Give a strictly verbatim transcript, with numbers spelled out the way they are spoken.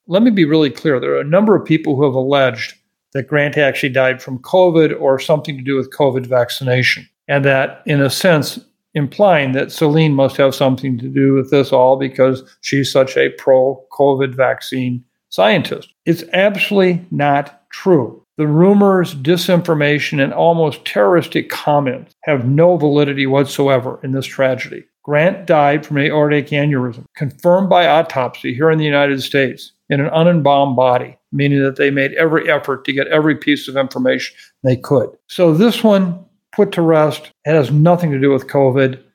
let me be really clear. There are a number of people who have alleged that Grant actually died from COVID or something to do with COVID vaccination. And that, in a sense, implying that Celine must have something to do with this all because she's such a pro-COVID vaccine scientist. It's absolutely not true. The rumors, disinformation, and almost terroristic comments have no validity whatsoever in this tragedy. Grant died from aortic aneurysm, confirmed by autopsy here in the United States, in an unembalmed body, meaning that they made every effort to get every piece of information they could. So this one, put to rest, it has nothing to do with COVID.